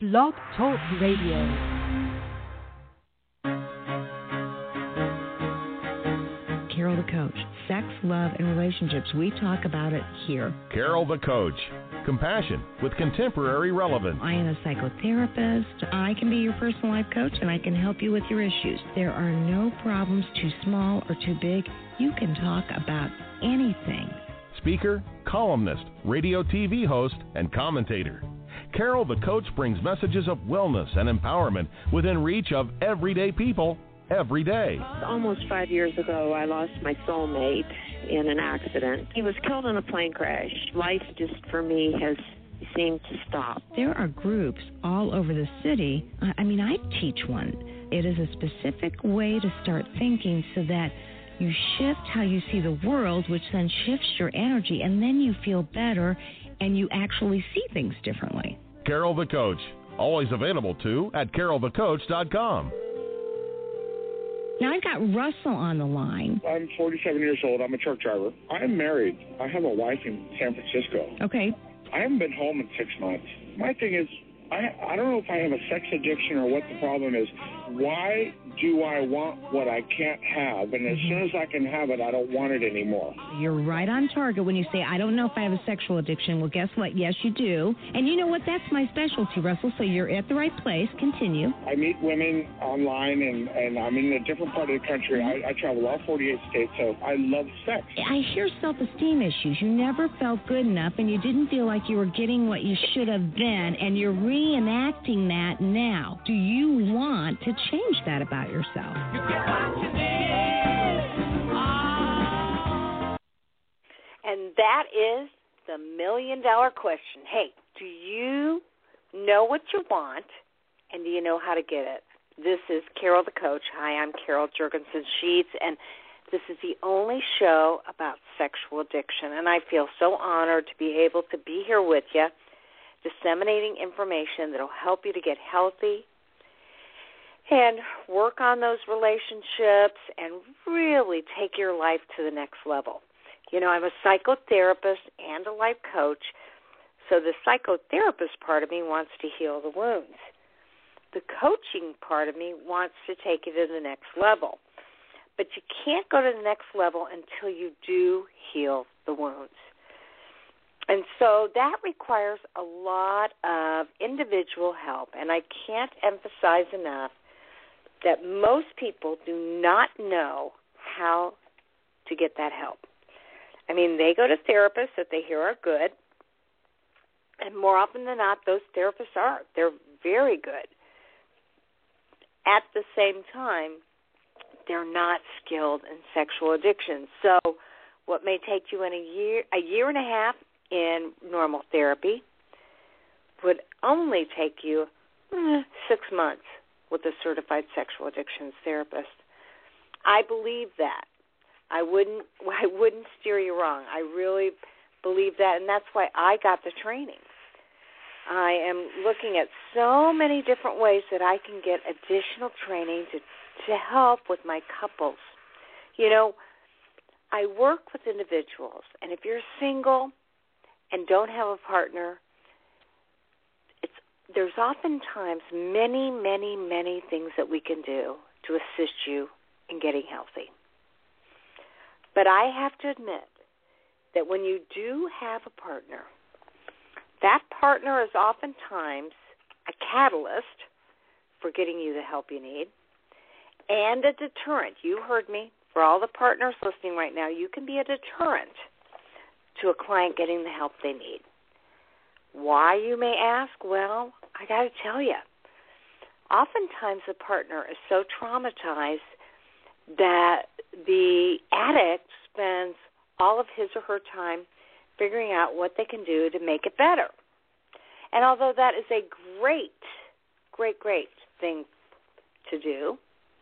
Blog Talk Radio. Carol the Coach. Sex, love, and relationships. We talk about it here. Carol the Coach. Compassion with contemporary relevance. I am a psychotherapist. I can be your personal life coach, and I can help you with your issues. There are no problems too small or too big. You can talk about anything. Speaker, columnist, radio TV host, and commentator. Carol the Coach brings messages of wellness and empowerment within reach of everyday people every day. Almost 5 years ago, I lost my soulmate in an accident. He was killed in a plane crash. Life just, for me, has seemed to stop. There are groups all over the city. I teach one. It is a specific way to start thinking so that you shift how you see the world, which then shifts your energy, and then you feel better and you actually see things differently. Carol the Coach, always available too at carolthecoach.com. Now, I've got Russell on the line. I'm 47 years old. I'm a truck driver. I'm married. I have a wife in San Francisco. Okay. I haven't been home in 6 months. My thing is, I don't know if I have a sex addiction or what the problem is. Why do I want what I can't have? And as soon as I can have it, I don't want it anymore. You're right on target when you say, I don't know if I have a sexual addiction. Well, guess what? Yes, you do. And you know what? That's my specialty, Russell, so you're at the right place. Continue. I meet women online, and I'm in a different part of the country. I travel all 48 states, so I love sex. I hear self-esteem issues. You never felt good enough, and you didn't feel like you were getting what you should have been, and you're reenacting that now. Do you want to change that about yourself? You get what you need. Oh. And that is the $1 million question. Hey, do you know what you want, and do you know how to get it? This is Carol the Coach. Hi, I'm Carol Jurgensen-Sheets, and this is the only show about sexual addiction, and I feel so honored to be able to be here with you, disseminating information that will help you to get healthy and work on those relationships and really take your life to the next level. You know, I'm a psychotherapist and a life coach, so the psychotherapist part of me wants to heal the wounds. The coaching part of me wants to take it to the next level. But you can't go to the next level until you do heal the wounds. And so that requires a lot of individual help, and I can't emphasize enough that most people do not know how to get that help. I mean, they go to therapists that they hear are good, and more often than not, those therapists are. They're very good. At the same time, they're not skilled in sexual addiction. So what may take you in a year and a half in normal therapy would only take you 6 months with a certified sexual addictions therapist. I believe that. I wouldn't steer you wrong. I really believe that, and that's why I got the training. I am looking at so many different ways that I can get additional training to help with my couples. You know, I work with individuals, and if you're single and don't have a partner, there's oftentimes many, many, many things that we can do to assist you in getting healthy. But I have to admit that when you do have a partner, that partner is oftentimes a catalyst for getting you the help you need and a deterrent. You heard me. For all the partners listening right now, you can be a deterrent to a client getting the help they need. Why, you may ask? Well, I got to tell you, oftentimes the partner is so traumatized that the addict spends all of his or her time figuring out what they can do to make it better. And although that is a great, great, great thing to do,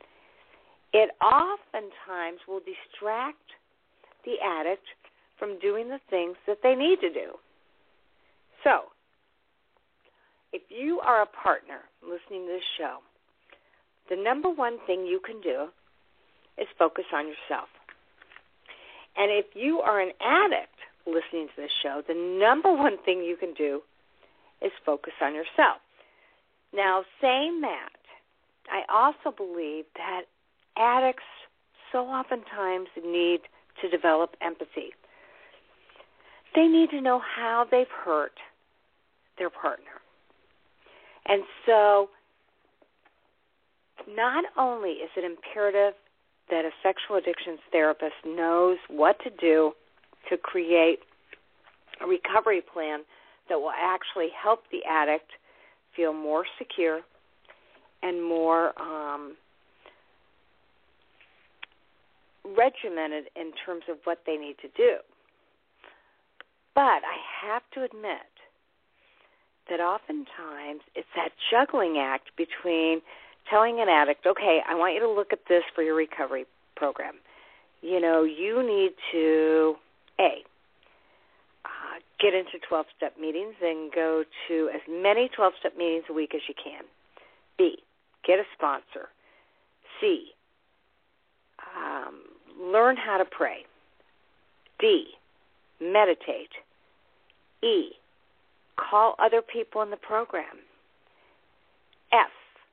it oftentimes will distract the addict from doing the things that they need to do. So, if you are a partner listening to this show, the number one thing you can do is focus on yourself. And if you are an addict listening to this show, the number one thing you can do is focus on yourself. Now, saying that, I also believe that addicts so oftentimes need to develop empathy. They need to know how they've hurt their partner. And so not only is it imperative that a sexual addictions therapist knows what to do to create a recovery plan that will actually help the addict feel more secure and more regimented in terms of what they need to do. But I have to admit that oftentimes it's that juggling act between telling an addict, okay, I want you to look at this for your recovery program. You know, you need to, get into 12-step meetings and go to as many 12-step meetings a week as you can. B, get a sponsor. C, learn how to pray. D, meditate. E, call other people in the program. F,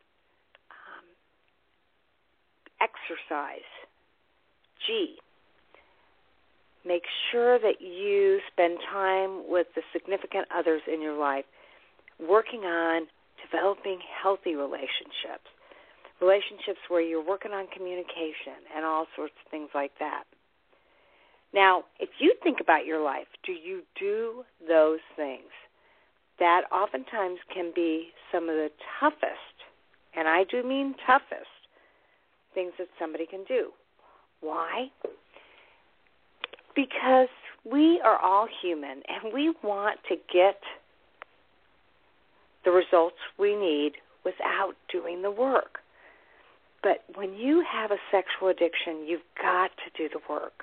exercise. G, make sure that you spend time with the significant others in your life, working on developing healthy relationships where you're working on communication and all sorts of things like that. Now, if you think about your life, do you do those things? That oftentimes can be some of the toughest, and I do mean toughest, things that somebody can do. Why? Because we are all human, and we want to get the results we need without doing the work. But when you have a sexual addiction, you've got to do the work.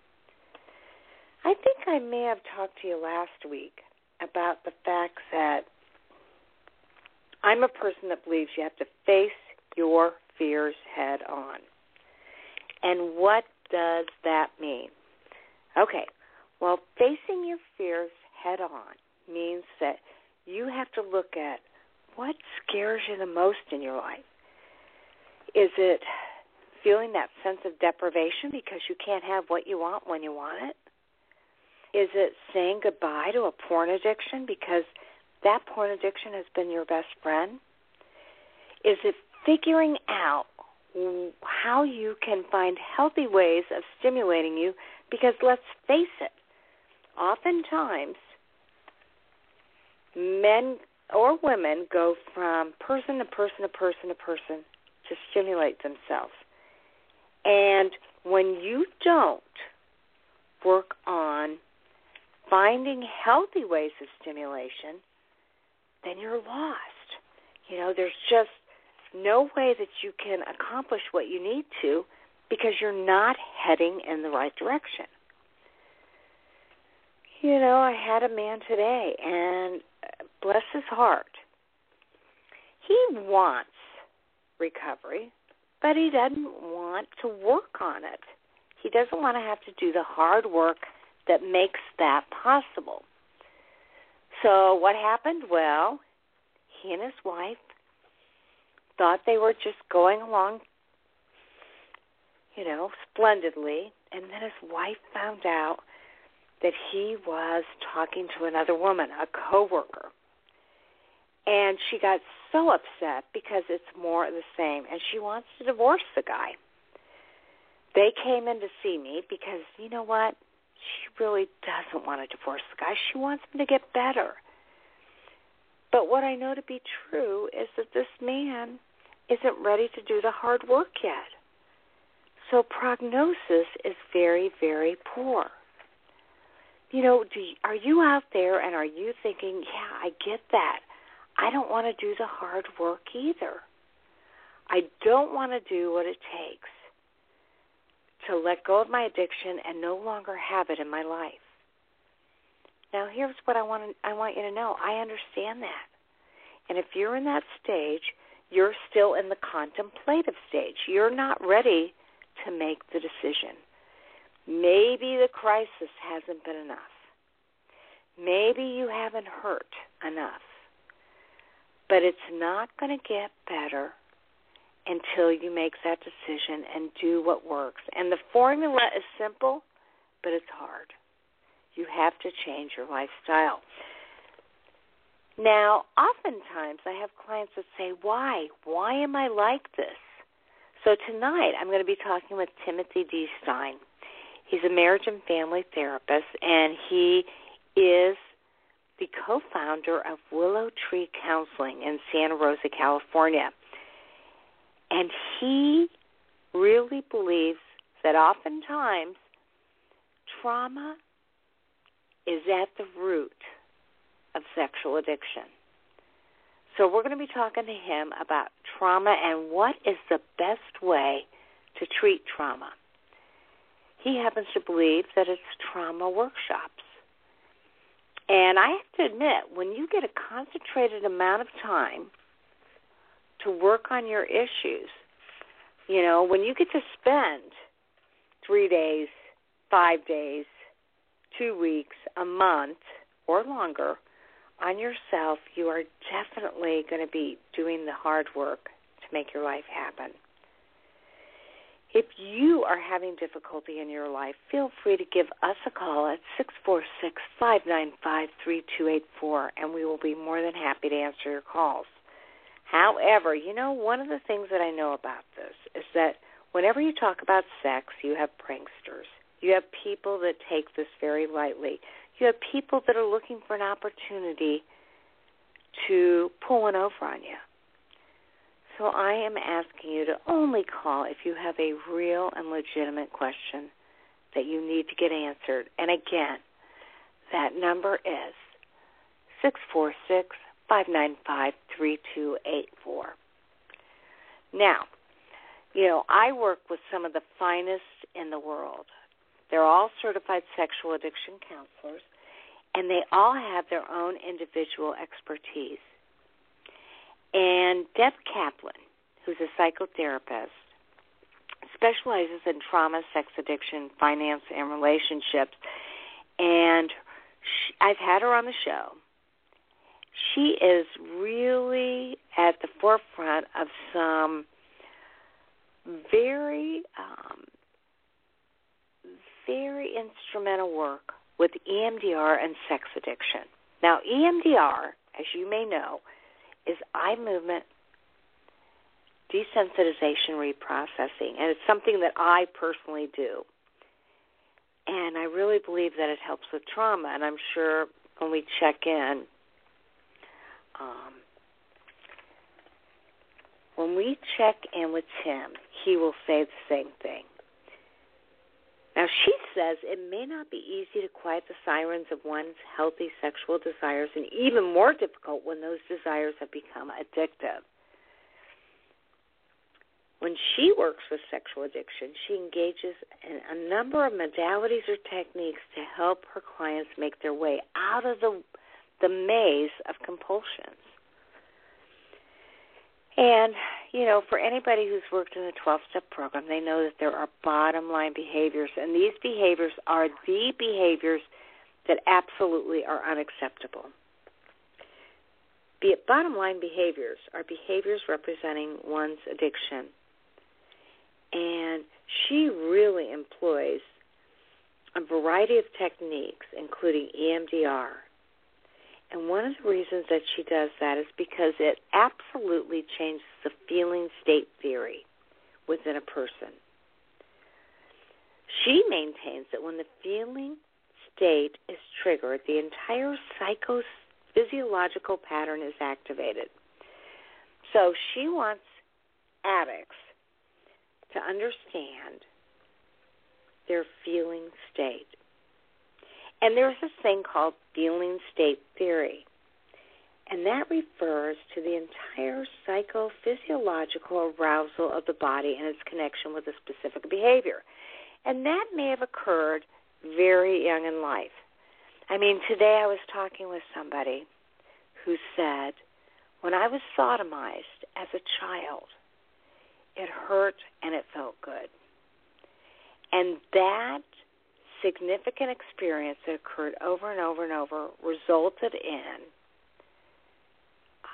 I think I may have talked to you last week about the fact that I'm a person that believes you have to face your fears head on. And what does that mean? Okay, well, facing your fears head on means that you have to look at what scares you the most in your life. Is it feeling that sense of deprivation because you can't have what you want when you want it? Is it saying goodbye to a porn addiction because that porn addiction has been your best friend? Is it figuring out how you can find healthy ways of stimulating you? Because let's face it, oftentimes men or women go from person to person to person to person to stimulate themselves. And when you don't work on finding healthy ways of stimulation, then you're lost. You know, there's just no way that you can accomplish what you need to because you're not heading in the right direction. You know, I had a man today, and bless his heart, he wants recovery, but he doesn't want to work on it. He doesn't want to have to do the hard work that makes that possible. So what happened? Well, he and his wife thought they were just going along, you know, splendidly, and then his wife found out that he was talking to another woman, a coworker. And she got so upset because it's more of the same, and she wants to divorce the guy. They came in to see me because, you know what, she really doesn't want to divorce the guy. She wants him to get better. But what I know to be true is that this man isn't ready to do the hard work yet. So prognosis is very, very poor. You know, are you out there and are you thinking, yeah, I get that. I don't want to do the hard work either. I don't want to do what it takes to let go of my addiction and no longer have it in my life. Now, here's what I want you to know. I understand that. And if you're in that stage, you're still in the contemplative stage. You're not ready to make the decision. Maybe the crisis hasn't been enough. Maybe you haven't hurt enough. But it's not going to get better until you make that decision and do what works. And the formula is simple, but it's hard. You have to change your lifestyle. Now, oftentimes I have clients that say, why? Why am I like this? So tonight I'm going to be talking with Timothy D. Stein. He's a marriage and family therapist, and he is the co-founder of Willow Tree Counseling in Santa Rosa, California. And he really believes that oftentimes trauma is at the root of sexual addiction. So we're going to be talking to him about trauma and what is the best way to treat trauma. He happens to believe that it's trauma workshops. And I have to admit, when you get a concentrated amount of time to work on your issues, you know, when you get to spend 3 days, 5 days, 2 weeks, a month, or longer on yourself, you are definitely going to be doing the hard work to make your life happen. If you are having difficulty in your life, feel free to give us a call at 646-595-3284, and we will be more than happy to answer your calls. However, you know, one of the things that I know about this is that whenever you talk about sex, you have pranksters. You have people that take this very lightly. You have people that are looking for an opportunity to pull one over on you. So I am asking you to only call if you have a real and legitimate question that you need to get answered. And again, that number is 646-595-3284. Now, you know, I work with some of the finest in the world. They're all certified sexual addiction counselors, and they all have their own individual expertise. And Deb Kaplan, who's a psychotherapist, specializes in trauma, sex addiction, finance, and relationships. And I've had her on the show. She is really at the forefront of some very instrumental work with EMDR and sex addiction. Now, EMDR, as you may know, is eye movement desensitization reprocessing, and it's something that I personally do. And I really believe that it helps with trauma, and I'm sure when we check in, with Tim, he will say the same thing. Now, she says it may not be easy to quiet the sirens of one's healthy sexual desires, and even more difficult when those desires have become addictive. When she works with sexual addiction, she engages in a number of modalities or techniques to help her clients make their way out of the maze of compulsions. And, you know, for anybody who's worked in the 12-step program, they know that there are bottom-line behaviors, and these behaviors are the behaviors that absolutely are unacceptable. Bottom-line behaviors are behaviors representing one's addiction, and she really employs a variety of techniques, including EMDR. And one of the reasons that she does that is because it absolutely changes the feeling state theory within a person. She maintains that when the feeling state is triggered, the entire psychophysiological pattern is activated. So she wants addicts to understand their feeling state. And there's this thing called feeling state theory, and that refers to the entire psychophysiological arousal of the body and its connection with a specific behavior. And that may have occurred very young in life. I mean, today I was talking with somebody who said, when I was sodomized as a child, it hurt and it felt good. And that significant experience that occurred over and over and over resulted in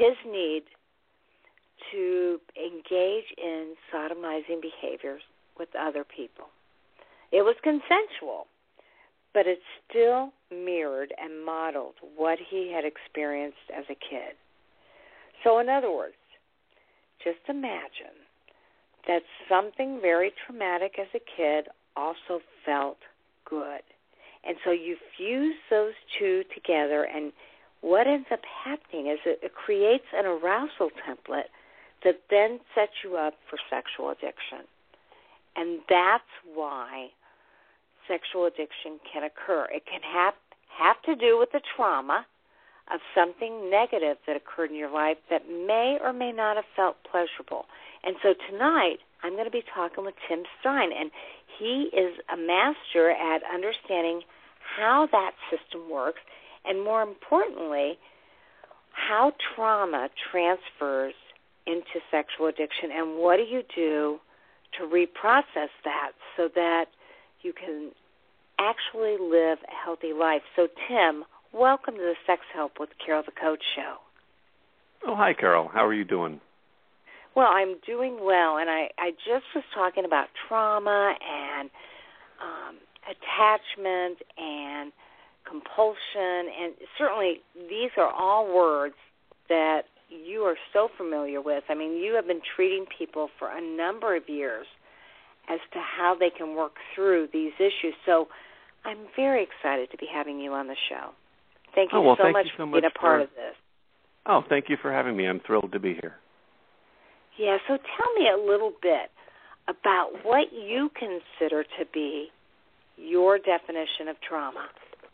his need to engage in sodomizing behaviors with other people. It was consensual, but it still mirrored and modeled what he had experienced as a kid. So in other words, just imagine that something very traumatic as a kid also felt good. And so you fuse those two together, and what ends up happening is it creates an arousal template that then sets you up for sexual addiction. And that's why sexual addiction can occur. It can have to do with the trauma of something negative that occurred in your life that may or may not have felt pleasurable. And so tonight, I'm going to be talking with Tim Stein, and he is a master at understanding how that system works, and more importantly, how trauma transfers into sexual addiction, and what do you do to reprocess that so that you can actually live a healthy life. So, Tim, welcome to the Sex Help with Carol the Coach show. Oh, hi, Carol. How are you doing? Well, I'm doing well, and I just was talking about trauma and attachment and compulsion, and certainly these are all words that you are so familiar with. I mean, you have been treating people for a number of years as to how they can work through these issues. So I'm very excited to be having you on the show. Thank you so much for being a part of this. Oh, thank you for having me. I'm thrilled to be here. Yeah, so tell me a little bit about what you consider to be your definition of trauma.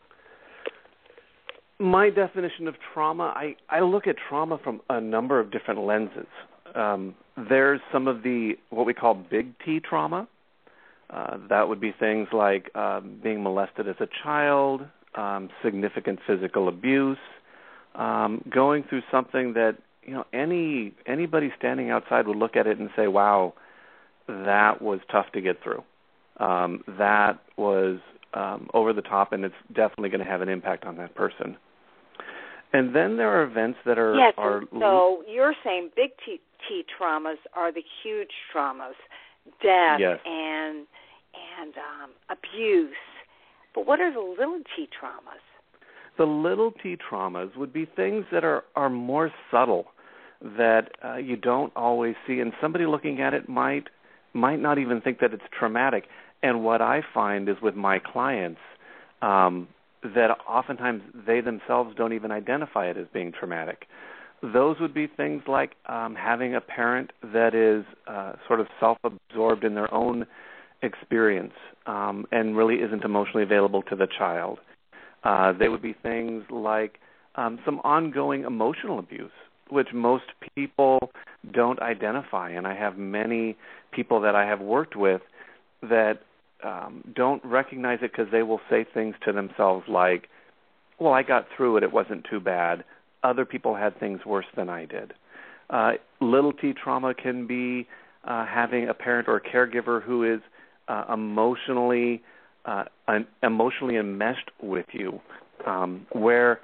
My definition of trauma, I look at trauma from a number of different lenses. There's some of the what we call big T trauma. That would be things like being molested as a child, significant physical abuse, going through something that anybody standing outside would look at it and say, "Wow, that was tough to get through. That was over the top, and it's definitely going to have an impact on that person." And then there are events that are... Yes, so you're saying big T traumas are the huge traumas, death yes. and abuse. But what are the little T traumas? The little T traumas would be things that are more subtle, that you don't always see, and somebody looking at it might not even think that it's traumatic. And what I find is with my clients, that oftentimes they themselves don't even identify it as being traumatic. Those would be things like having a parent that is sort of self-absorbed in their own experience and really isn't emotionally available to the child. They would be things like some ongoing emotional abuse, which most people don't identify. And I have many people that I have worked with that don't recognize it because they will say things to themselves like, "Well, I got through it. It wasn't too bad. Other people had things worse than I did." Little T trauma can be having a parent or a caregiver who is emotionally enmeshed with you, where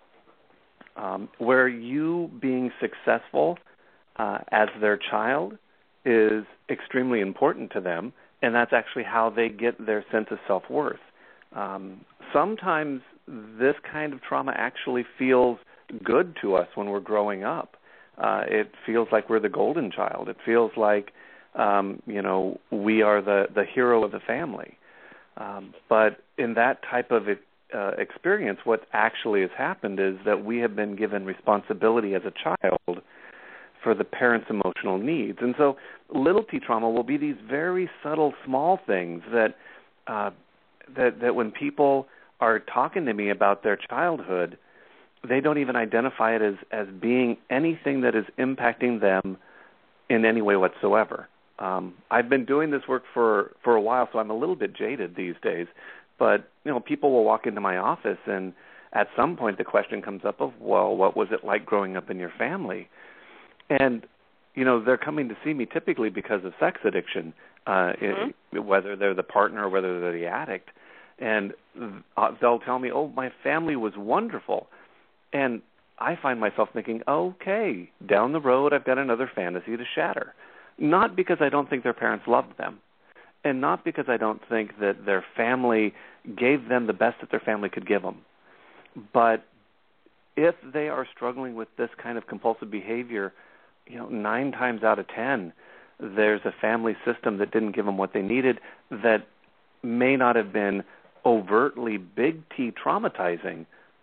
you being successful as their child is extremely important to them, and that's actually how they get their sense of self-worth. Sometimes this kind of trauma actually feels good to us when we're growing up. It feels like we're the golden child. It feels like, we are the hero of the family. But in that type of experience, what actually has happened is that we have been given responsibility as a child for the parent's emotional needs. And so little T trauma will be these very subtle, small things that when people are talking to me about their childhood, they don't even identify it as being anything that is impacting them in any way whatsoever. I've been doing this work for a while, so I'm a little bit jaded these days. But, people will walk into my office, and at some point the question comes up of, well, what was it like growing up in your family? And, they're coming to see me typically because of sex addiction, whether they're the partner or whether they're the addict. And they'll tell me, "Oh, my family was wonderful." And I find myself thinking, okay, down the road I've got another fantasy to shatter. Not because I don't think their parents loved them, and not because I don't think that their family gave them the best that their family could give them. But if they are struggling with this kind of compulsive behavior, 9 times out of 10, there's a family system that didn't give them what they needed that may not have been overtly big T traumatizing,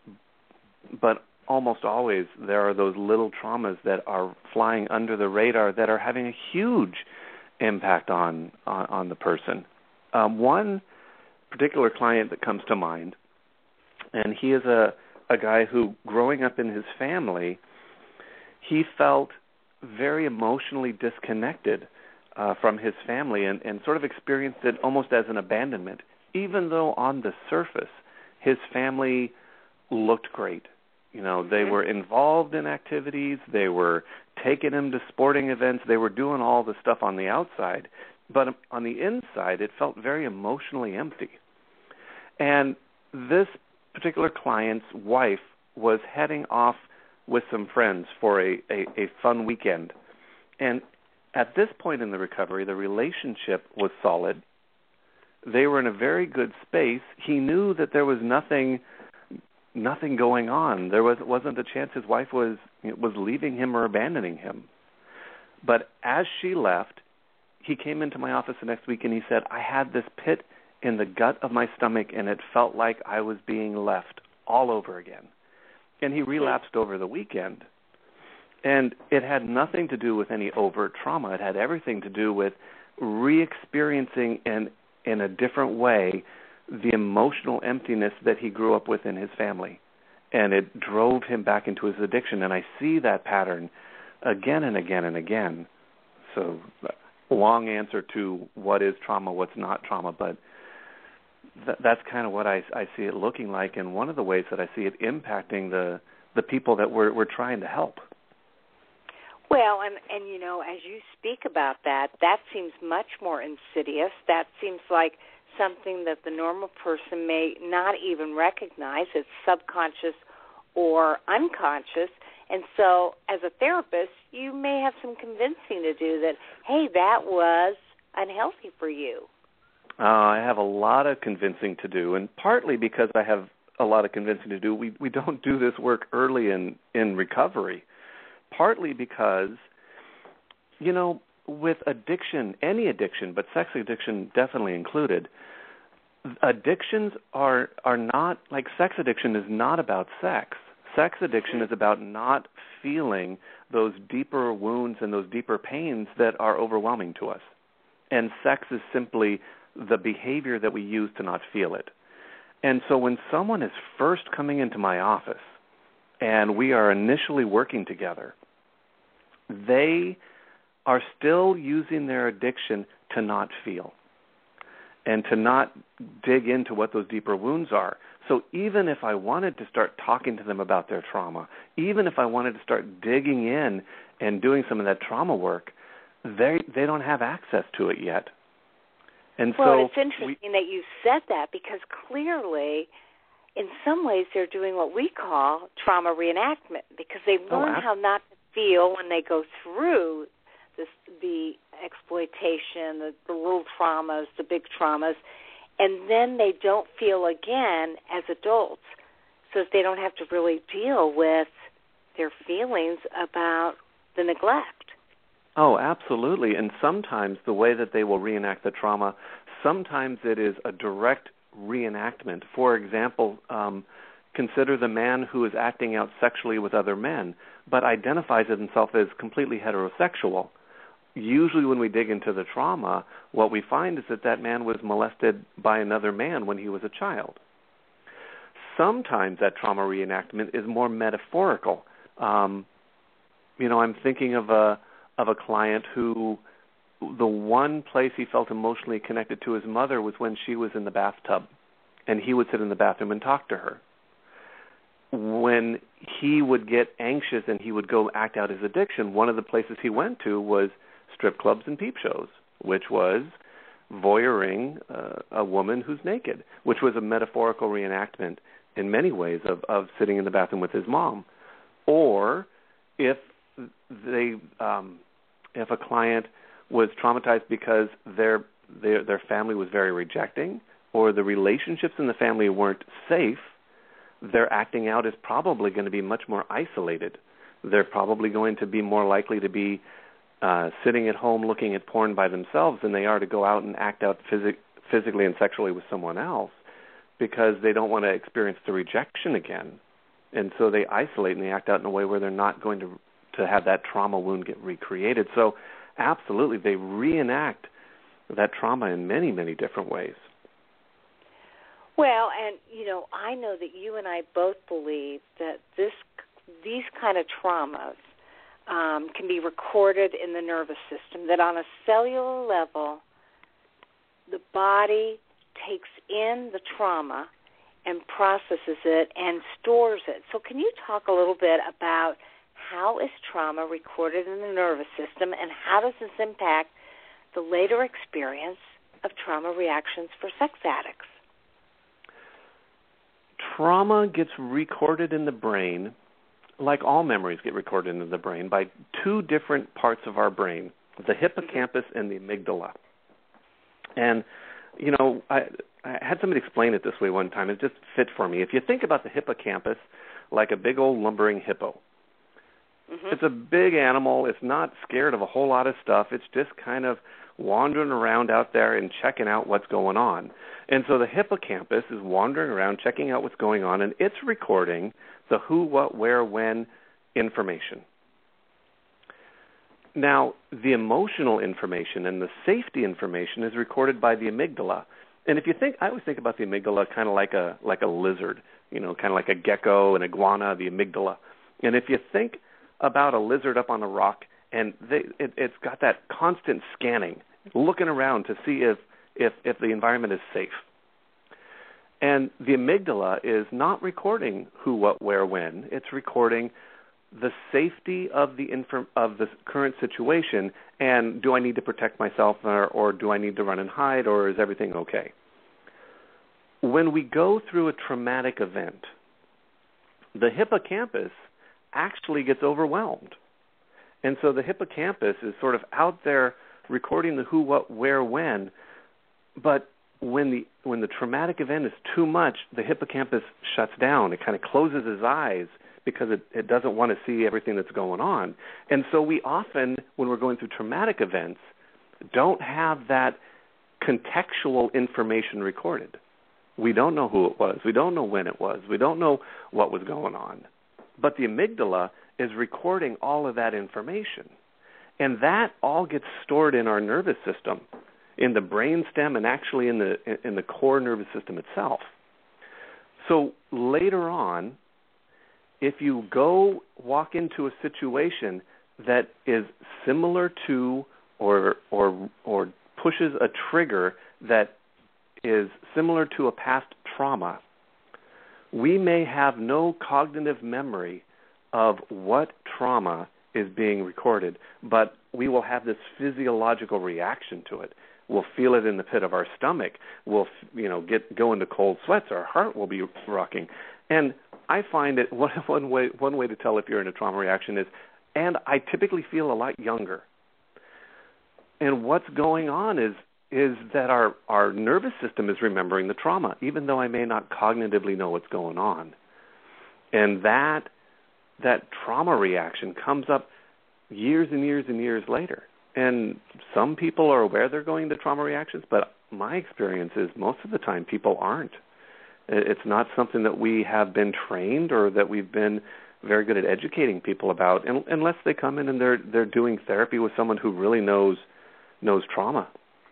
but almost always there are those little traumas that are flying under the radar that are having a huge impact on the person. One particular client that comes to mind, and he is a guy who, growing up in his family, he felt very emotionally disconnected from his family and sort of experienced it almost as an abandonment, even though on the surface his family looked great. They were involved in activities, they were taking him to sporting events, they were doing all the stuff on the outside, but on the inside it felt very emotionally empty. And this particular client's wife was heading off with some friends for a fun weekend. And at this point in the recovery, the relationship was solid. They were in a very good space. He knew that there was nothing going on. There wasn't a chance his wife was leaving him or abandoning him. But as she left, he came into my office the next week and he said, I had this pit in the gut of my stomach and it felt like I was being left all over again. And he relapsed over the weekend. And it had nothing to do with any overt trauma. It had everything to do with re-experiencing in a different way the emotional emptiness that he grew up with in his family. And it drove him back into his addiction. And I see that pattern again and again and again. So, long answer to what is trauma, what's not trauma, but that's kind of what I see it looking like, and one of the ways that I see it impacting the people that we're trying to help. Well, and as you speak about that seems much more insidious. That seems like something that the normal person may not even recognize. It's subconscious or unconscious. And so as a therapist, you may have some convincing to do that, hey, that was unhealthy for you. I have a lot of convincing to do, and partly because I have a lot of convincing to do, we don't do this work early in recovery. Partly because, with addiction, any addiction, but sex addiction definitely included, addictions are not, like sex addiction is not about sex. Sex addiction is about not feeling those deeper wounds and those deeper pains that are overwhelming to us. And sex is simply the behavior that we use to not feel it. And so when someone is first coming into my office and we are initially working together, they are still using their addiction to not feel and to not dig into what those deeper wounds are. So even if I wanted to start talking to them about their trauma, even if I wanted to start digging in and doing some of that trauma work, they don't have access to it yet. And well, it's interesting that you said that, because clearly, in some ways, they're doing what we call trauma reenactment, because they learn how not to feel when they go through the exploitation, the little traumas, the big traumas, and then they don't feel again as adults, so that they don't have to really deal with their feelings about the neglect. Oh, absolutely. And sometimes the way that they will reenact the trauma, sometimes it is a direct reenactment. For example, consider the man who is acting out sexually with other men, but identifies himself as completely heterosexual. Usually when we dig into the trauma, what we find is that man was molested by another man when he was a child. Sometimes that trauma reenactment is more metaphorical. I'm thinking of a client who the one place he felt emotionally connected to his mother was when she was in the bathtub, and he would sit in the bathroom and talk to her. When he would get anxious and he would go act out his addiction, one of the places he went to was strip clubs and peep shows, which was voyeuring a woman who's naked, which was a metaphorical reenactment in many ways of sitting in the bathroom with his mom. or if if a client was traumatized because their family was very rejecting, or the relationships in the family weren't safe, their acting out is probably going to be much more isolated. They're probably going to be more likely to be sitting at home looking at porn by themselves than they are to go out and act out physically and sexually with someone else, because they don't want to experience the rejection again. And so they isolate and they act out in a way where they're not going to have that trauma wound get recreated. So absolutely, they reenact that trauma in many, many different ways. Well, and, I know that you and I both believe that these kind of traumas can be recorded in the nervous system, that on a cellular level, the body takes in the trauma and processes it and stores it. So can you talk a little bit about how is trauma recorded in the nervous system, and how does this impact the later experience of trauma reactions for sex addicts? Trauma gets recorded in the brain, like all memories get recorded in the brain, by two different parts of our brain, the hippocampus and the amygdala. And, I had somebody explain it this way one time. It just fit for me. If you think about the hippocampus like a big old lumbering hippo, it's a big animal. It's not scared of a whole lot of stuff. It's just kind of wandering around out there and checking out what's going on. And so the hippocampus is wandering around, checking out what's going on, and it's recording the who, what, where, when information. Now, the emotional information and the safety information is recorded by the amygdala. And if you think, I always think about the amygdala kind of like a lizard, kind of like a gecko, an iguana, the amygdala. And if you think about a lizard up on a rock, and it's got that constant scanning, looking around to see if the environment is safe. And the amygdala is not recording who, what, where, when. It's recording the safety of the current situation, and do I need to protect myself, or do I need to run and hide, or is everything okay? When we go through a traumatic event, the hippocampus actually gets overwhelmed. And so the hippocampus is sort of out there recording the who, what, where, when, but when the traumatic event is too much, the hippocampus shuts down. It kind of closes its eyes because it doesn't want to see everything that's going on. And so we often, when we're going through traumatic events, don't have that contextual information recorded. We don't know who it was. We don't know when it was. We don't know what was going on. But the amygdala is recording all of that information. And that all gets stored in our nervous system, in the brainstem, and actually in the core nervous system itself. So later on, if you go walk into a situation that is similar to or pushes a trigger that is similar to a past trauma, we may have no cognitive memory of what trauma is being recorded, but we will have this physiological reaction to it. We'll feel it in the pit of our stomach. We'll, go into cold sweats. Our heart will be rocking. And I find that one way to tell if you're in a trauma reaction is, and I typically feel a lot younger. And what's going on is that our nervous system is remembering the trauma, even though I may not cognitively know what's going on. And that trauma reaction comes up years and years and years later. And some people are aware they're going to trauma reactions, but my experience is most of the time people aren't. It's not something that we have been trained or that we've been very good at educating people about, unless they come in and they're doing therapy with someone who really knows trauma.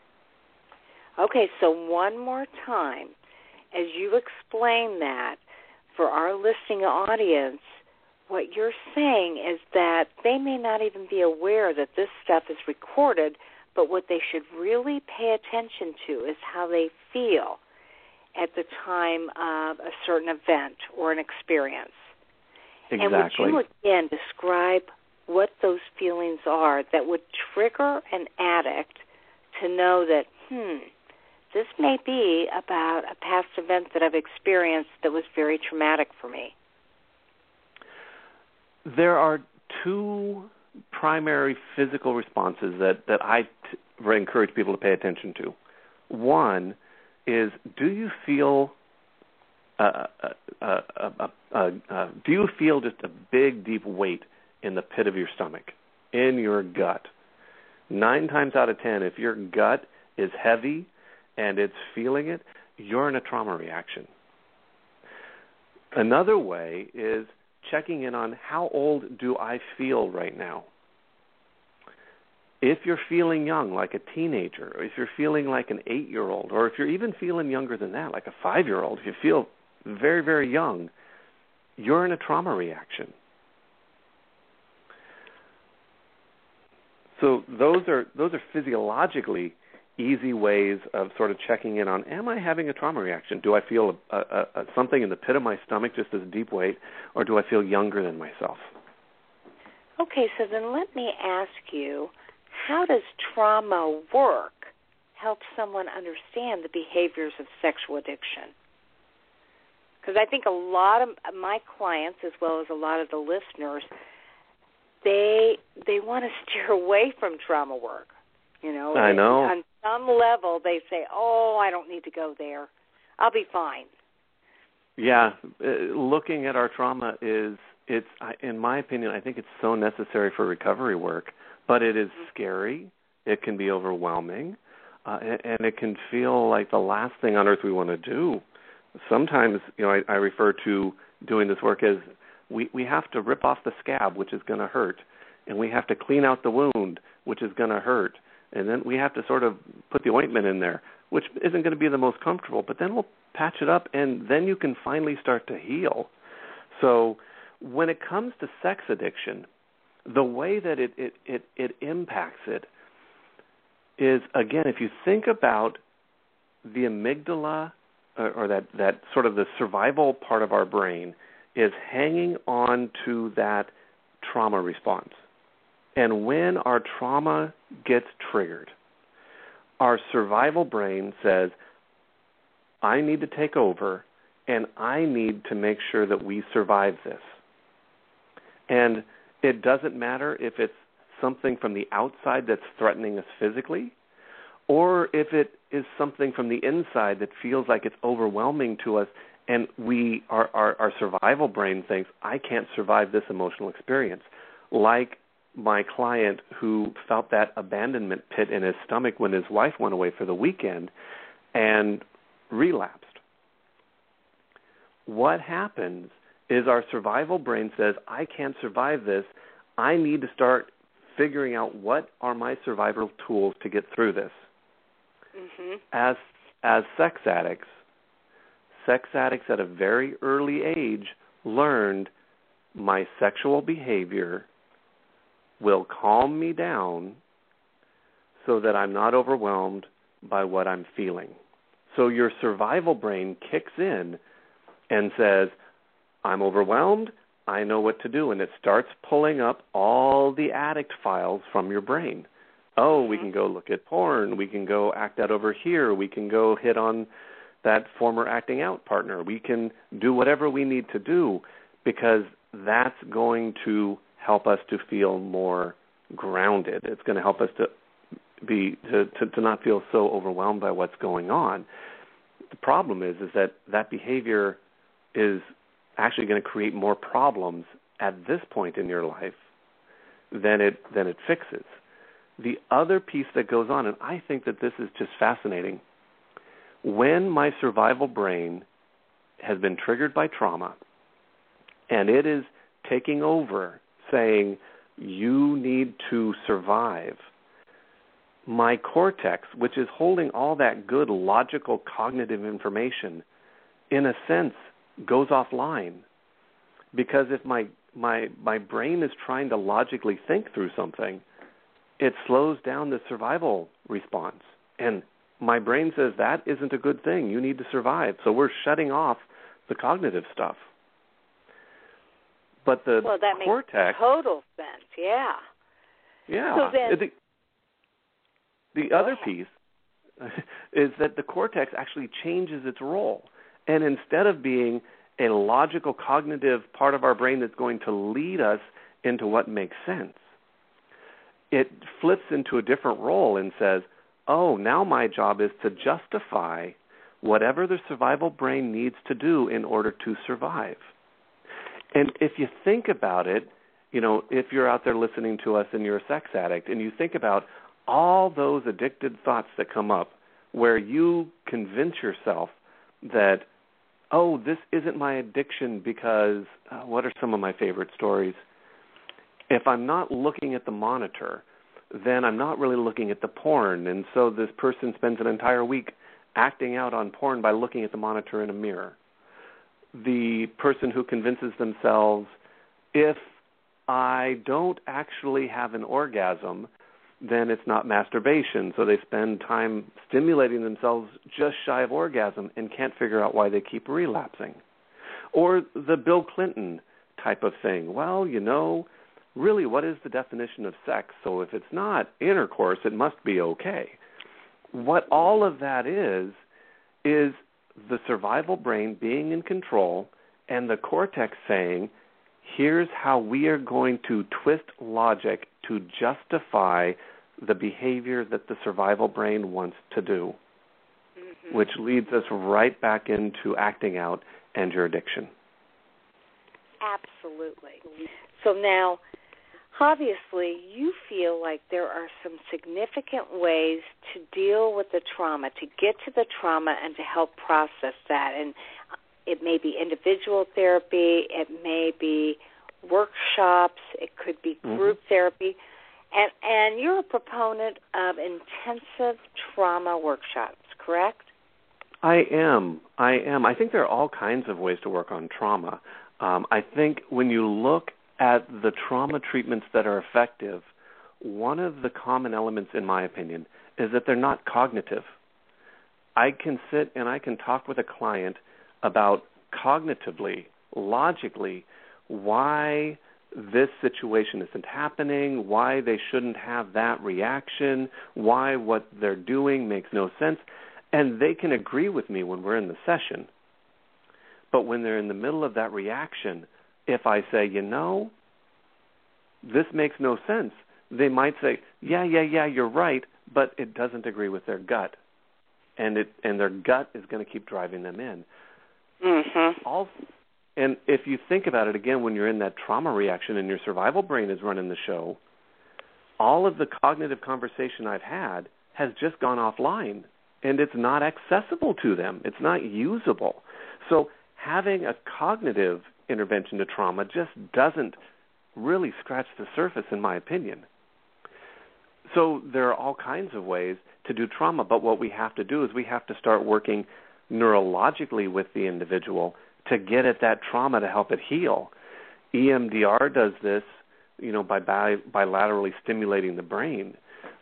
Okay, so one more time, as you explain that for our listening audience, what you're saying is that they may not even be aware that this stuff is recorded, but what they should really pay attention to is how they feel at the time of a certain event or an experience. Exactly. And would you again describe what those feelings are that would trigger an addict to know that, this may be about a past event that I've experienced that was very traumatic for me? There are two primary physical responses that I encourage people to pay attention to. One is, do you feel just a big, deep weight in the pit of your stomach, in your gut? 9 times out of 10, if your gut is heavy and it's feeling it, you're in a trauma reaction. Another way is checking in on, how old do I feel right now? If you're feeling young, like a teenager, or if you're feeling like an 8-year-old, or if you're even feeling younger than that, like a 5-year-old, if you feel very, very young, you're in a trauma reaction. So those are physiologically easy ways of sort of checking in on, am I having a trauma reaction? Do I feel something in the pit of my stomach, just as a deep weight, or do I feel younger than myself? Okay, so then let me ask you, how does trauma work help someone understand the behaviors of sexual addiction? Because I think a lot of my clients, as well as a lot of the listeners, they want to steer away from trauma work. I know. On some level, they say, "Oh, I don't need to go there. I'll be fine." Yeah, looking at our trauma it's in my opinion, I think it's so necessary for recovery work, but it is scary. It can be overwhelming, and it can feel like the last thing on earth we want to do. Sometimes, I refer to doing this work as we have to rip off the scab, which is going to hurt, and we have to clean out the wound, which is going to hurt, and then we have to sort of put the ointment in there, which isn't going to be the most comfortable, but then we'll patch it up, and then you can finally start to heal. So when it comes to sex addiction, the way that it impacts it is, again, if you think about the amygdala, or that sort of the survival part of our brain is hanging on to that trauma response. And when our trauma gets triggered, our survival brain says, I need to take over, and I need to make sure that we survive this. And it doesn't matter if it's something from the outside that's threatening us physically, or if it is something from the inside that feels like it's overwhelming to us, and our survival brain thinks, I can't survive this emotional experience. Like my client who felt that abandonment pit in his stomach when his wife went away for the weekend and relapsed. What happens is our survival brain says, I can't survive this. I need to start figuring out what are my survival tools to get through this. Mm-hmm. As sex addicts at a very early age learned my sexual behavior will calm me down so that I'm not overwhelmed by what I'm feeling. So your survival brain kicks in and says, I'm overwhelmed, I know what to do, and it starts pulling up all the addict files from your brain. Oh, we can go look at porn, we can go act out over here, we can go hit on that former acting out partner, we can do whatever we need to do, because that's going to help us to feel more grounded. It's going to help us to not feel so overwhelmed by what's going on. The problem is that behavior is actually going to create more problems at this point in your life than it fixes. The other piece that goes on, and I think that this is just fascinating, when my survival brain has been triggered by trauma and it is taking over, saying, you need to survive, my cortex, which is holding all that good logical cognitive information, in a sense, goes offline. Because if my brain is trying to logically think through something, it slows down the survival response. And my brain says, that isn't a good thing. You need to survive. So we're shutting off the cognitive stuff. But the that cortex... makes total sense, yeah. Yeah. So then, the other piece is that the cortex actually changes its role. And instead of being a logical, cognitive part of our brain that's going to lead us into what makes sense. It flips into a different role and says, oh, now my job is to justify whatever the survival brain needs to do in order to survive. And if you think about it, if you're out there listening to us and you're a sex addict, and you think about all those addicted thoughts that come up where you convince yourself that, oh, this isn't my addiction because, what are some of my favorite stories? If I'm not looking at the monitor, then I'm not really looking at the porn. And so this person spends an entire week acting out on porn by looking at the monitor in a mirror. The person who convinces themselves, if I don't actually have an orgasm, then it's not masturbation. So they spend time stimulating themselves just shy of orgasm and can't figure out why they keep relapsing. Or the Bill Clinton type of thing. Well, really, what is the definition of sex? So if it's not intercourse, it must be okay. What all of that is the survival brain being in control and the cortex saying, here's how we are going to twist logic to justify the behavior that the survival brain wants to do, which leads us right back into acting out and your addiction. Absolutely. So now, obviously, you feel like there are some significant ways to deal with the trauma, to get to the trauma and to help process that. And it may be individual therapy, it may be workshops, it could be group therapy. And you're a proponent of intensive trauma workshops, correct? I am. I think there are all kinds of ways to work on trauma. I think when you look at the trauma treatments that are effective, one of the common elements, in my opinion, is that they're not cognitive. I can sit and I can talk with a client about cognitively, logically, why this situation isn't happening, why they shouldn't have that reaction, why what they're doing makes no sense, and they can agree with me when we're in the session. But when they're in the middle of that reaction, if I say, this makes no sense, they might say, yeah, you're right, but it doesn't agree with their gut. And their gut is going to keep driving them in. And if you think about it, again, when you're in that trauma reaction and your survival brain is running the show, all of the cognitive conversation I've had has just gone offline, and it's not accessible to them. It's not usable. So having a cognitive intervention to trauma just doesn't really scratch the surface, in my opinion. So there are all kinds of ways to do trauma, but what we have to do is we have to start working neurologically with the individual to get at that trauma to help it heal. EMDR does this, by bilaterally stimulating the brain.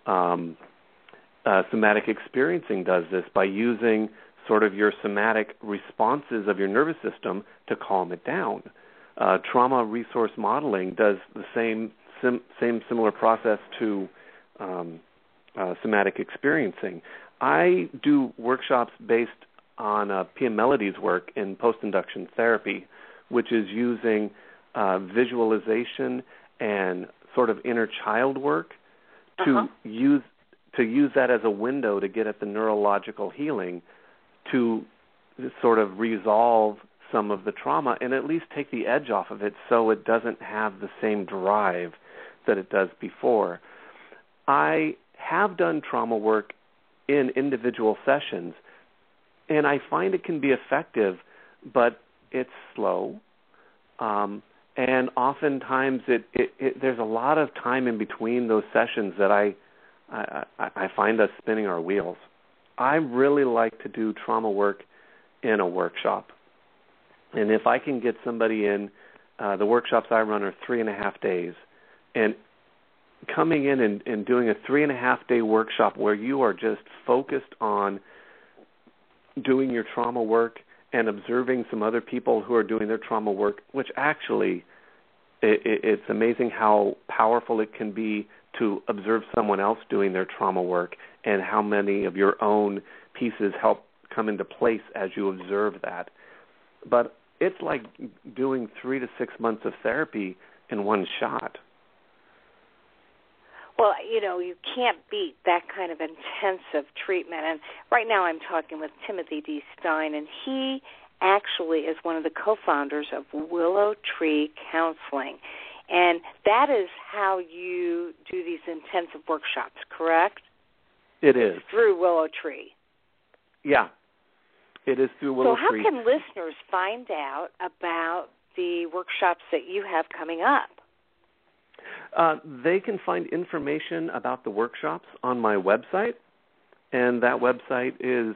Somatic experiencing does this by using sort of your somatic responses of your nervous system to calm it down. Trauma resource modeling does the same similar process to somatic experiencing. I do workshops based on Pia Melody's work in post-induction therapy, which is using visualization and sort of inner child work to use that as a window to get at the neurological healing to sort of resolve some of the trauma and at least take the edge off of it so it doesn't have the same drive that it does before. I have done trauma work in individual sessions, and I find it can be effective, but it's slow. And oftentimes there's a lot of time in between those sessions that I find us spinning our wheels. I really like to do trauma work in a workshop. And if I can get somebody in, the workshops I run are 3.5 days. And coming in and doing a 3.5-day workshop where you are just focused on doing your trauma work and observing some other people who are doing their trauma work, which actually it's amazing how powerful it can be to observe someone else doing their trauma work and how many of your own pieces help come into place as you observe that. But it's like doing 3 to 6 months of therapy in one shot. Well, you can't beat that kind of intensive treatment. And right now I'm talking with Timothy D. Stein, and he actually is one of the co-founders of Willow Tree Counseling. And that is how you do these intensive workshops, correct? It is. It's through Willow Tree. Yeah, it is through Willow Tree. So how can listeners find out about the workshops that you have coming up? They can find information about the workshops on my website, and that website is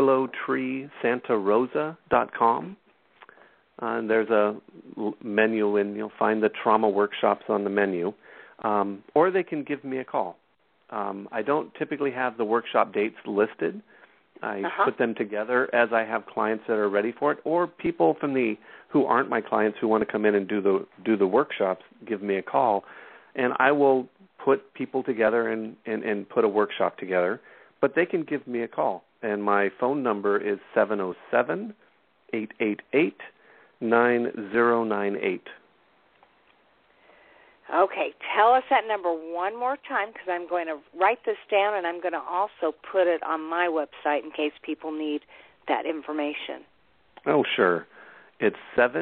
willowtreesantarosa.com. And there's a menu, and you'll find the trauma workshops on the menu. Or they can give me a call. I don't typically have the workshop dates listed. I put them together as I have clients that are ready for it, or people who aren't my clients who want to come in and do the workshops give me a call. And I will put people together and put a workshop together. But they can give me a call. And my phone number is 707-888-9098. Okay, tell us that number one more time, because I'm going to write this down, and I'm going to also put it on my website in case people need that information. Oh, sure. It's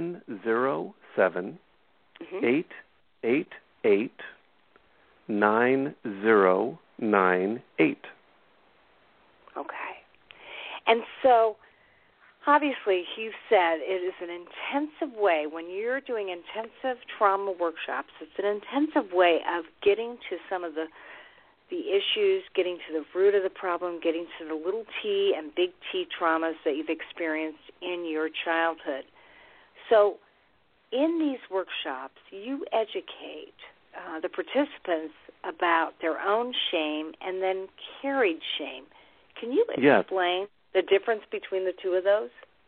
707-888-9098. Okay. And so, obviously, you said it is an intensive way. When you're doing intensive trauma workshops, it's an intensive way of getting to some of the issues, getting to the root of the problem, getting to the little T and big T traumas that you've experienced in your childhood. So in these workshops, you educate the participants about their own shame and then carried shame. Can you explain the difference between the two of those?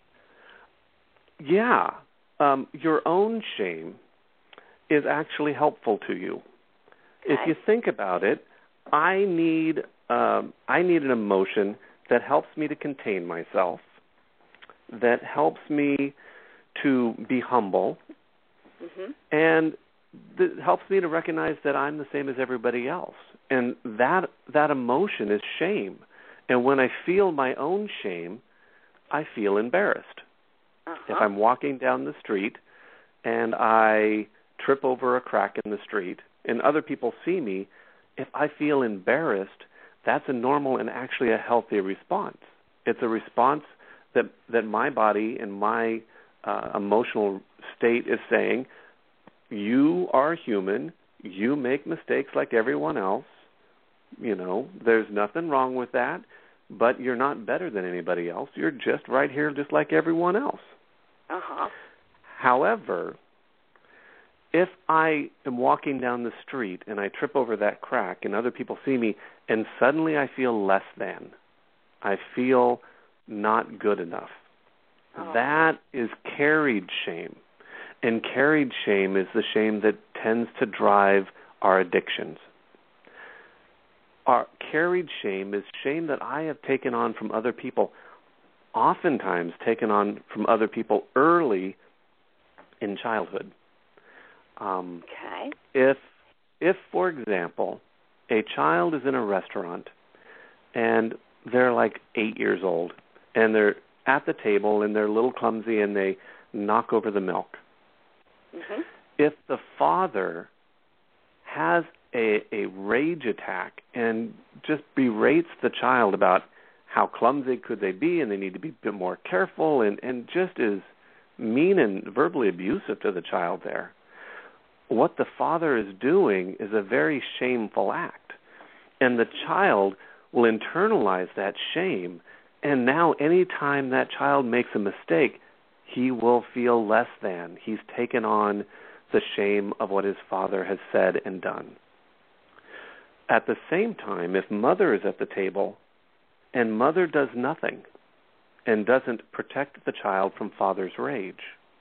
Yeah. Your own shame is actually helpful to you. Okay. If you think about it, I need an emotion that helps me to contain myself, that helps me to be humble, and that helps me to recognize that I'm the same as everybody else. And that emotion is shame. And when I feel my own shame, I feel embarrassed. If I'm walking down the street and I trip over a crack in the street and other people see me, if I feel embarrassed, that's a normal and actually a healthy response. It's a response that my body and my emotional state is saying, you are human, you make mistakes like everyone else, there's nothing wrong with that, but you're not better than anybody else. You're just right here just like everyone else. However, if I am walking down the street and I trip over that crack and other people see me and suddenly I feel less than, I feel not good enough, that is carried shame. And carried shame is the shame that tends to drive our addictions. Our carried shame is shame that I have taken on from other people, oftentimes taken on from other people early in childhood. If, for example, a child is in a restaurant and they're like 8 years old and they're at the table and they're a little clumsy and they knock over the milk, if the father has a rage attack and just berates the child about how clumsy could they be and they need to be a bit more careful and just is mean and verbally abusive to the child there, what the father is doing is a very shameful act. And the child will internalize that shame, and now any time that child makes a mistake, he will feel less than. He's taken on the shame of what his father has said and done. At the same time, if mother is at the table and mother does nothing and doesn't protect the child from father's rage,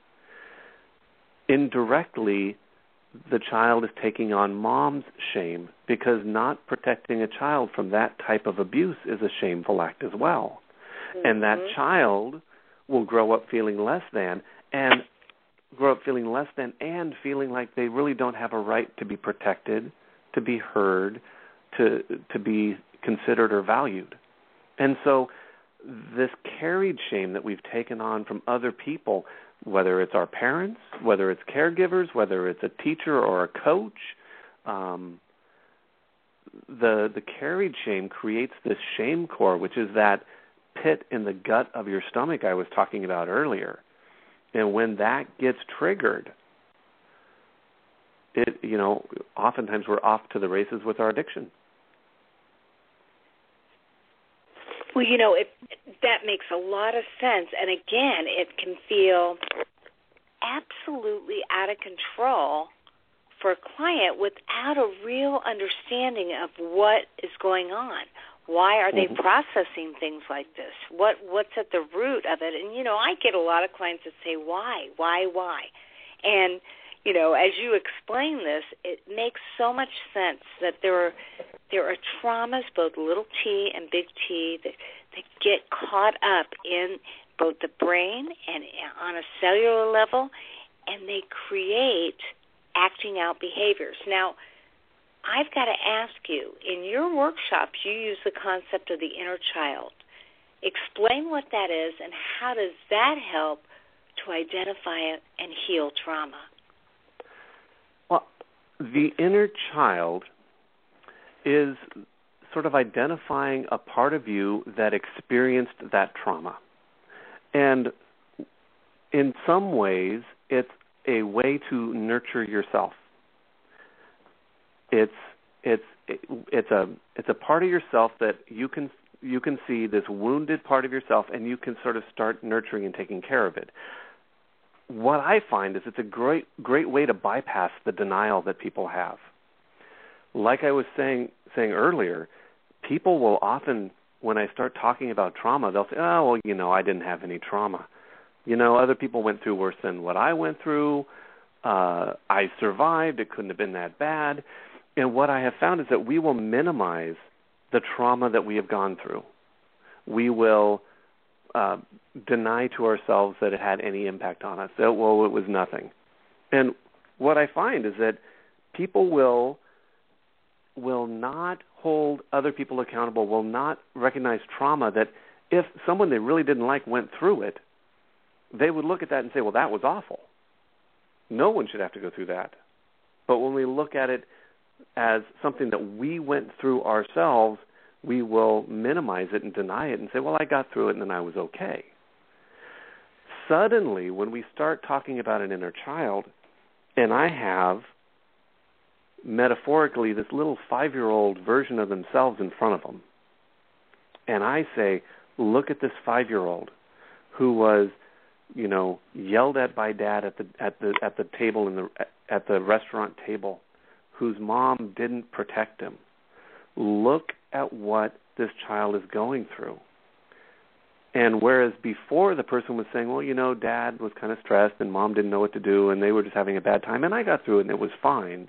indirectly the child is taking on mom's shame, because not protecting a child from that type of abuse is a shameful act as well. And that child will grow up feeling less than, and grow up feeling less than and feeling like they really don't have a right to be protected, to be heard, to be considered or valued. And so this carried shame that we've taken on from other people, whether it's our parents, whether it's caregivers, whether it's a teacher or a coach, the carried shame creates this shame core, which is that pit in the gut of your stomach I was talking about earlier. And when that gets triggered, oftentimes we're off to the races with our addiction. Well, that makes a lot of sense. And again, it can feel absolutely out of control for a client without a real understanding of what is going on. Why are they processing things like this? What's at the root of it? And, I get a lot of clients that say, why? And, as you explain this, it makes so much sense that there are traumas, both little t and big T, that get caught up in both the brain and on a cellular level, and they create acting out behaviors. Now, I've got to ask you, in your workshops, you use the concept of the inner child. Explain what that is and how does that help to identify it and heal trauma? Well, the inner child is sort of identifying a part of you that experienced that trauma. And in some ways, it's a way to nurture yourself. It's a part of yourself that you can see, this wounded part of yourself, and you can sort of start nurturing and taking care of it. What I find is it's a great way to bypass the denial that people have. Like I was saying earlier, people will often, when I start talking about trauma, they'll say, oh, well, I didn't have any trauma. Other people went through worse than what I went through. I survived. It couldn't have been that bad. And what I have found is that we will minimize the trauma that we have gone through. We will deny to ourselves that it had any impact on us. That, it was nothing. And what I find is that people will not hold other people accountable, will not recognize trauma, that if someone they really didn't like went through it, they would look at that and say, well, that was awful. No one should have to go through that. But when we look at it as something that we went through ourselves, we will minimize it and deny it and say, well, I got through it and then I was okay. Suddenly, when we start talking about an inner child, and I have, metaphorically, this little 5-year-old version of themselves in front of them, and I say, look at this 5-year-old who was, yelled at by dad at the table at the restaurant table, whose mom didn't protect him. Look at what this child is going through. And whereas before the person was saying, well, dad was kind of stressed and mom didn't know what to do and they were just having a bad time and I got through it and it was fine.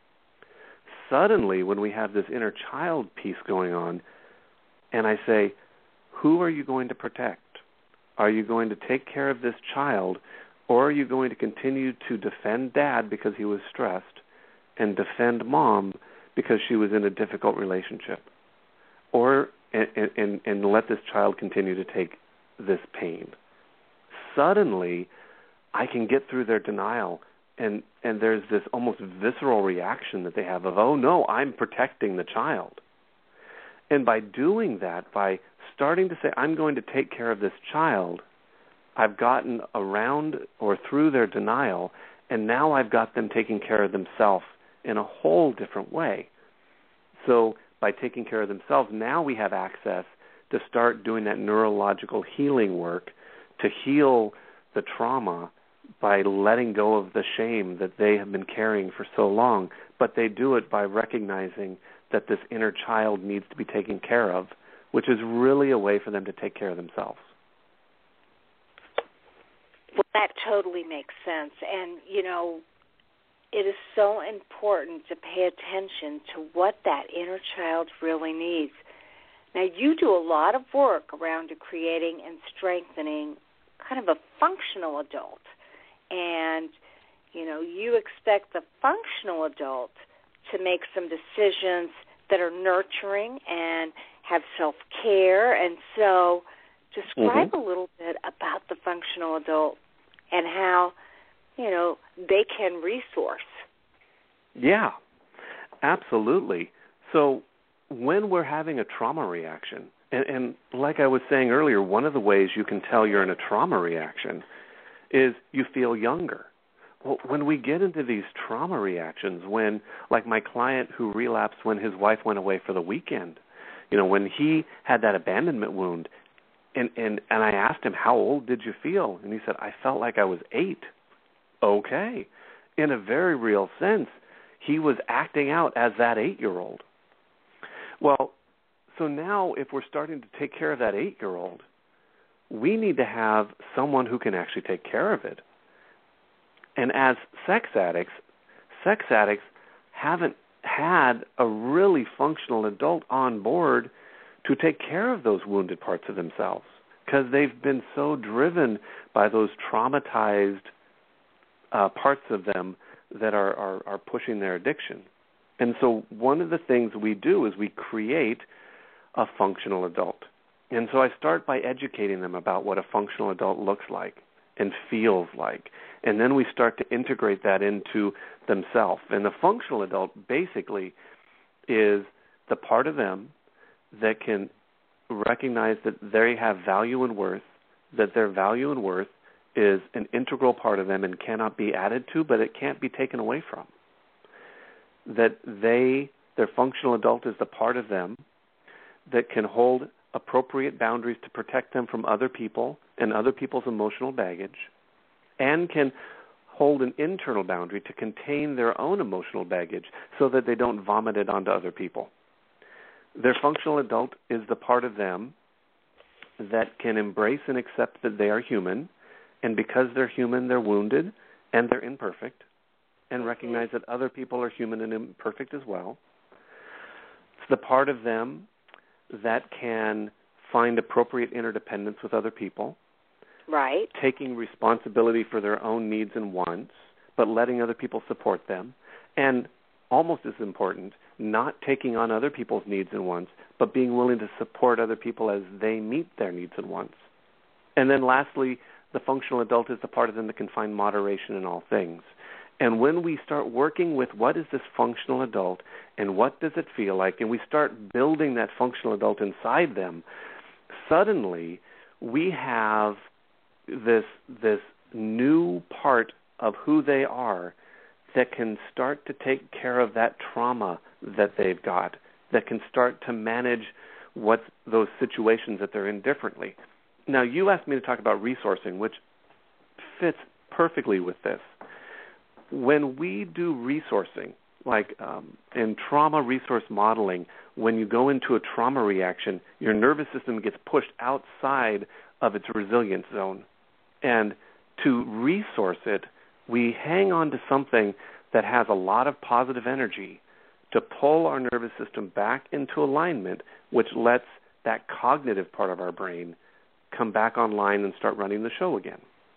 Suddenly, when we have this inner child piece going on, and I say, who are you going to protect? Are you going to take care of this child, or are you going to continue to defend dad because he was stressed and defend mom because she was in a difficult relationship? Or and let this child continue to take this pain? Suddenly, I can get through their denial, and there's this almost visceral reaction that they have of, oh, no, I'm protecting the child. And by doing that, by starting to say, I'm going to take care of this child, I've gotten around or through their denial, and now I've got them taking care of themselves in a whole different way. So by taking care of themselves, now we have access to start doing that neurological healing work to heal the trauma by letting go of the shame that they have been carrying for so long. But they do it by recognizing that this inner child needs to be taken care of, which is really a way for them to take care of themselves. Well, that totally makes sense. And, it is so important to pay attention to what that inner child really needs. Now, you do a lot of work around creating and strengthening kind of a functional adult. and, you expect the functional adult to make some decisions that are nurturing and have self-care. And so describe a little bit about the functional adult and how, they can resource. Yeah, absolutely. So when we're having a trauma reaction, and like I was saying earlier, one of the ways you can tell you're in a trauma reaction is you feel younger. Well, when we get into these trauma reactions, when, like my client who relapsed when his wife went away for the weekend, when he had that abandonment wound, and I asked him, how old did you feel? And he said, I felt like I was 8. Okay. In a very real sense, he was acting out as that 8-year-old. Well, so now if we're starting to take care of that 8-year-old, we need to have someone who can actually take care of it. And as sex addicts haven't had a really functional adult on board to take care of those wounded parts of themselves because they've been so driven by those traumatized parts of them that are pushing their addiction. And so one of the things we do is we create a functional adult. And so I start by educating them about what a functional adult looks like and feels like. And then we start to integrate that into themselves. And the functional adult basically is the part of them that can recognize that they have value and worth, that their value and worth is an integral part of them and cannot be added to, but it can't be taken away from. That their functional adult is the part of them that can hold appropriate boundaries to protect them from other people and other people's emotional baggage, and can hold an internal boundary to contain their own emotional baggage so that they don't vomit it onto other people. Their functional adult is the part of them that can embrace and accept that they are human, and because they're human, they're wounded and they're imperfect, and recognize that other people are human and imperfect as well. It's the part of them that can find appropriate interdependence with other people. Right. Taking responsibility for their own needs and wants, but letting other people support them. And almost as important, not taking on other people's needs and wants, but being willing to support other people as they meet their needs and wants. And then lastly, the functional adult is the part of them that can find moderation in all things. And when we start working with what is this functional adult and what does it feel like, and we start building that functional adult inside them, suddenly we have this new part of who they are that can start to take care of that trauma that they've got, that can start to manage what those situations that they're in differently. Now, you asked me to talk about resourcing, which fits perfectly with this. When we do resourcing, like in trauma resource modeling, when you go into a trauma reaction, your nervous system gets pushed outside of its resilience zone. And to resource it, we hang on to something that has a lot of positive energy to pull our nervous system back into alignment, which lets that cognitive part of our brain come back online and start running the show again.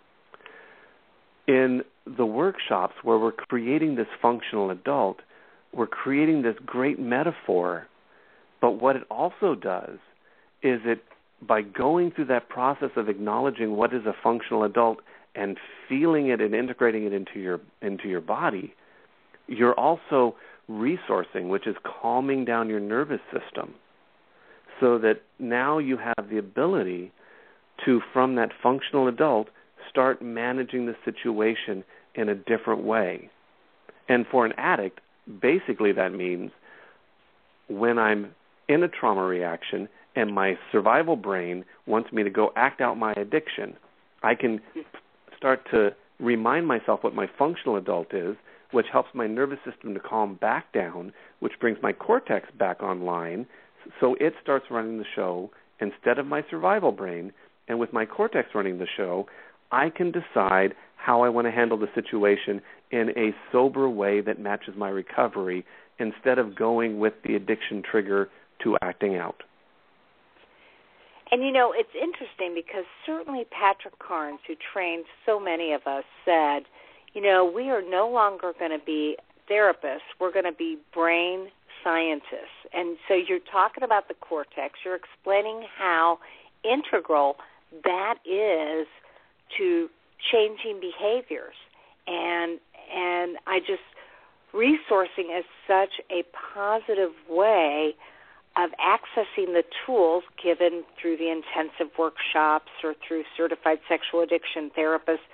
In the workshops where we're creating this functional adult, we're creating this great metaphor, but what it also does is it, by going through that process of acknowledging what is a functional adult and feeling it and integrating it into your body, you're also resourcing, which is calming down your nervous system, so that now you have the ability to, from that functional adult, start managing the situation in a different way. And for an addict, basically that means when I'm in a trauma reaction and my survival brain wants me to go act out my addiction, I can start to remind myself what my functional adult is, which helps my nervous system to calm back down, which brings my cortex back online, so it starts running the show instead of my survival brain. And with my cortex running the show, I can decide how I want to handle the situation in a sober way that matches my recovery instead of going with the addiction trigger to acting out. And, you know, it's interesting because certainly Patrick Carnes, who trained so many of us, said, you know, we are no longer going to be therapists. We're going to be brain scientists. And so you're talking about the cortex. You're explaining how integral that is to changing behaviors. And I just, resourcing is such a positive way of accessing the tools given through the intensive workshops or through certified sexual addiction therapists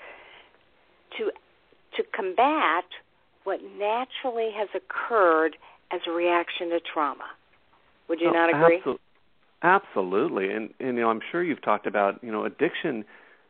to combat what naturally has occurred as a reaction to trauma. Would you not agree? Absolutely. And you know, I'm sure you've talked about, you know, addiction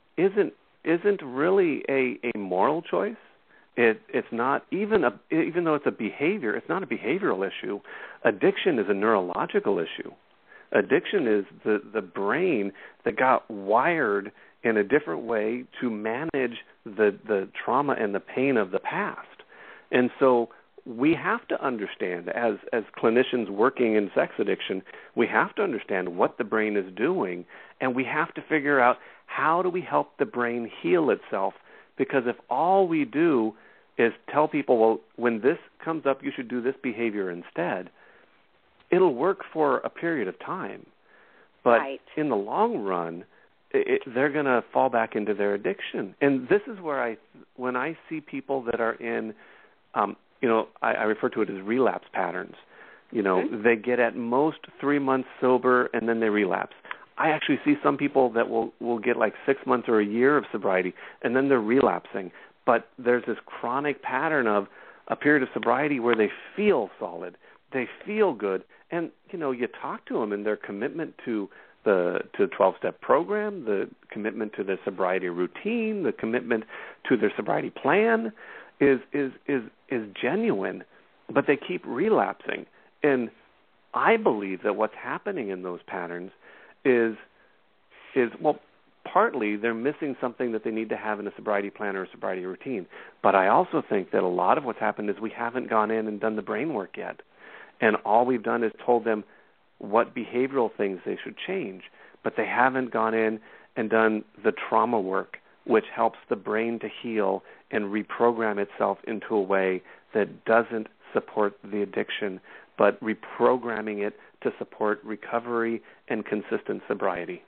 isn't really a moral choice. It's not even though it's a behavior, it's not a behavioral issue. Addiction is a neurological issue. Addiction is the brain that got wired in a different way to manage the trauma and the pain of the past. And so we have to understand, as clinicians working in sex addiction, we have to understand what the brain is doing, and we have to figure out how do we help the brain heal itself. Because if all we do is tell people, well, when this comes up, you should do this behavior instead, it'll work for a period of time. But in the long run, they're going to fall back into their addiction. And this is where when I see people that are in, you know, I refer to it as relapse patterns. You know, they get at most 3 months sober and then they relapse. I actually see some people that will get like 6 months or a year of sobriety and then they're relapsing. But there's this chronic pattern of a period of sobriety where they feel solid, they feel good, and, you know, you talk to them and their commitment to the 12-step program, the commitment to the sobriety routine, the commitment to their sobriety plan is genuine, but they keep relapsing. And I believe that what's happening in those patterns is well, partly they're missing something that they need to have in a sobriety plan or a sobriety routine. But I also think that a lot of what's happened is we haven't gone in and done the brain work yet. And all we've done is told them what behavioral things they should change. But they haven't gone in and done the trauma work, which helps the brain to heal and reprogram itself into a way that doesn't support the addiction, but reprogramming it to support recovery and consistent sobriety.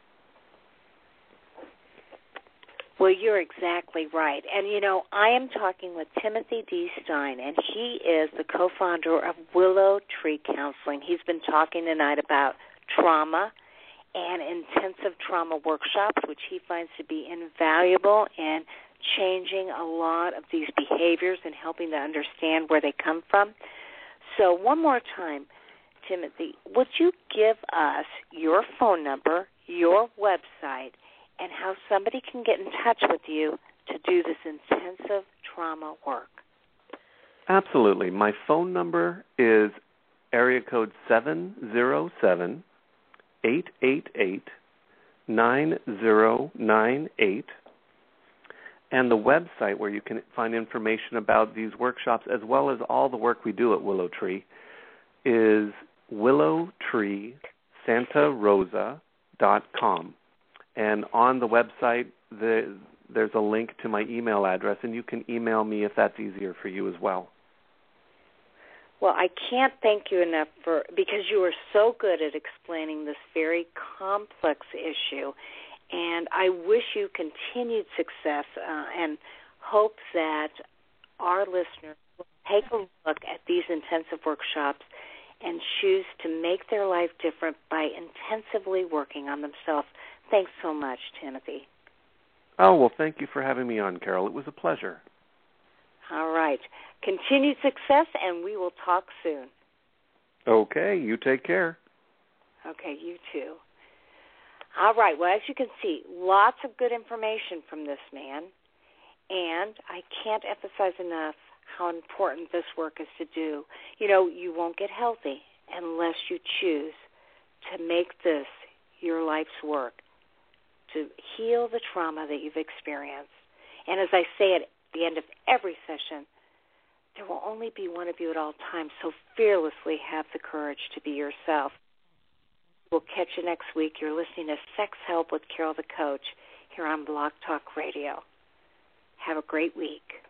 Well, you're exactly right. And, you know, I am talking with Timothy D. Stein, and he is the co-founder of Willow Tree Counseling. He's been talking tonight about trauma and intensive trauma workshops, which he finds to be invaluable in changing a lot of these behaviors and helping to understand where they come from. So one more time, Timothy, would you give us your phone number, your website, and how somebody can get in touch with you to do this intensive trauma work? Absolutely. My phone number is area code 707-888-9098. And the website where you can find information about these workshops as well as all the work we do at Willow Tree is willowtreesantarosa.com. And on the website, there's a link to my email address, and you can email me if that's easier for you as well. Well, I can't thank you enough because you are so good at explaining this very complex issue. And I wish you continued success and hope that our listeners will take a look at these intensive workshops and choose to make their life different by intensively working on themselves. Thanks so much, Timothy. Oh, well, thank you for having me on, Carol. It was a pleasure. All right. Continued success, and we will talk soon. Okay. You take care. Okay, you too. All right. Well, as you can see, lots of good information from this man, and I can't emphasize enough how important this work is to do. You know, you won't get healthy unless you choose to make this your life's work, to heal the trauma that you've experienced. And as I say at the end of every session, there will only be one of you at all times, so fearlessly have the courage to be yourself. We'll catch you next week. You're listening to Sex Help with Carol the Coach here on Blog Talk Radio. Have a great week.